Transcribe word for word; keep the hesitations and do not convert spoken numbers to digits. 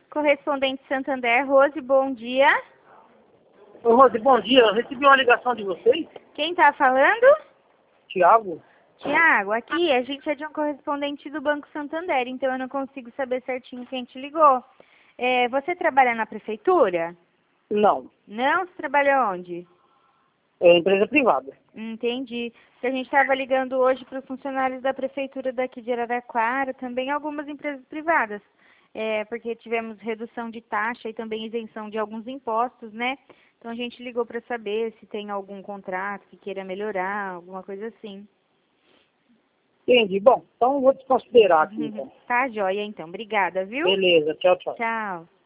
Correspondente Santander, Rose, bom dia. Ô, Rose, bom dia. Eu recebi uma ligação de vocês. Quem está falando? Tiago. Tiago, aqui a gente é de um correspondente do Banco Santander, então eu não consigo saber certinho quem te ligou. É, você trabalha na prefeitura? Não. Não? Você trabalha onde? É empresa privada. Entendi. Porque a gente estava ligando hoje para os funcionários da prefeitura daqui de Araraquara, também algumas empresas privadas. É, porque tivemos redução de taxa e também isenção de alguns impostos, né? Então a gente ligou para saber se tem algum contrato que queira melhorar, alguma coisa assim. Entendi. Bom, então eu vou desconsiderar aqui, então. Tá, joia, então. Obrigada, viu? Beleza. Tchau, tchau. Tchau.